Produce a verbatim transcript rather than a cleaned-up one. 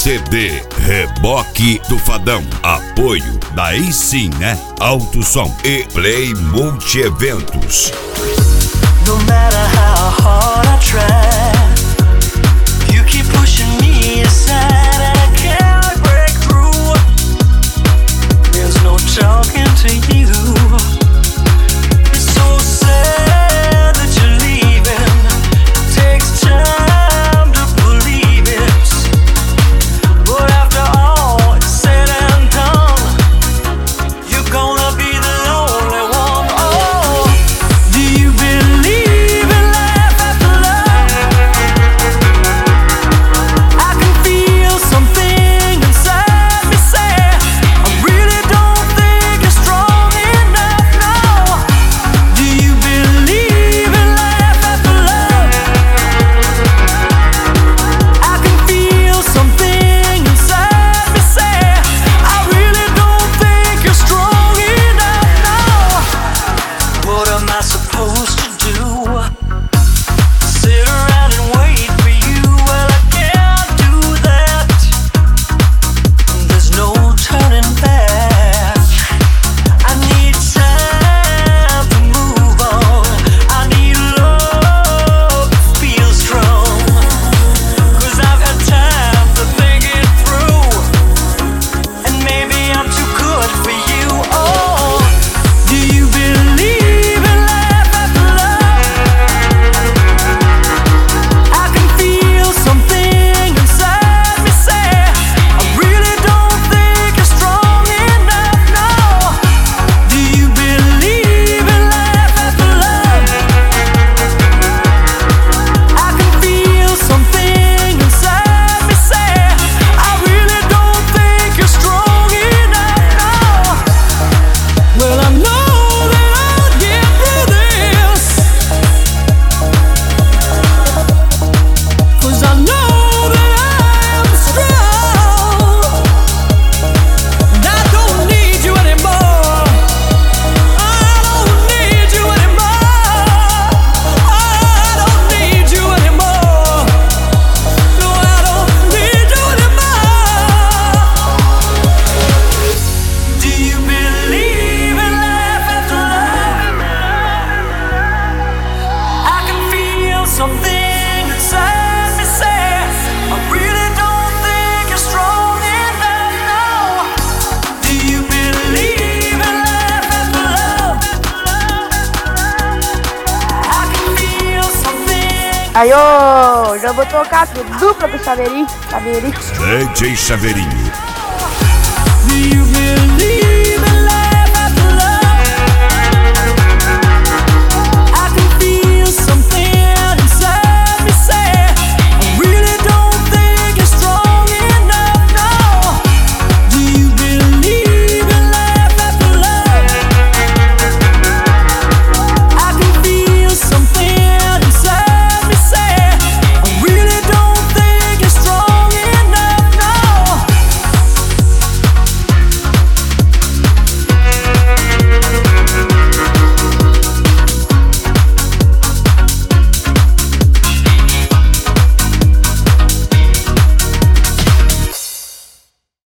C D Reboque do Fadão. Apoio daí sim, né? Alto Som e Play Multi-Eventos. No matter how hard I try, you keep pushing me aside and I can't break through. There's no talking to you. It's so sad that you're leaving. It takes time to believe it. But after all is said and done, you're gonna be the lonely one. Oh, do you believe in life after love? I can feel something inside me say I really don't think you're strong enough now. Do you believe in life after love? I can feel something inside me say I really don't think you're strong enough now. What am I supposed to do? Sit around and wait for you? Well, I can't do that. There's no turning back. I need time to move on. I need love to feel strong. Cause I've had time to think it through. And maybe I'm too good for you. Oh, do you believe in life after love? I can feel something inside me say I really don't think you're strong enough now. Do you believe in life after love? I can feel something inside me say I really don't think you're strong enough now. Well, I know that I'll get through this, 'cause I know that I am strong. And I don't need you anymore. I don't need you anymore. I don't need you anymore. No, I don't need you anymore. Do you believe in life after love? I can feel something inside me say I really don't think you're strong enough now. Do you believe in life after love? I can feel something. Aí, ô, já vou tocar pro dupla pro Chaveirinho. Chaveirinho. D J Chaveirinho. Do you believe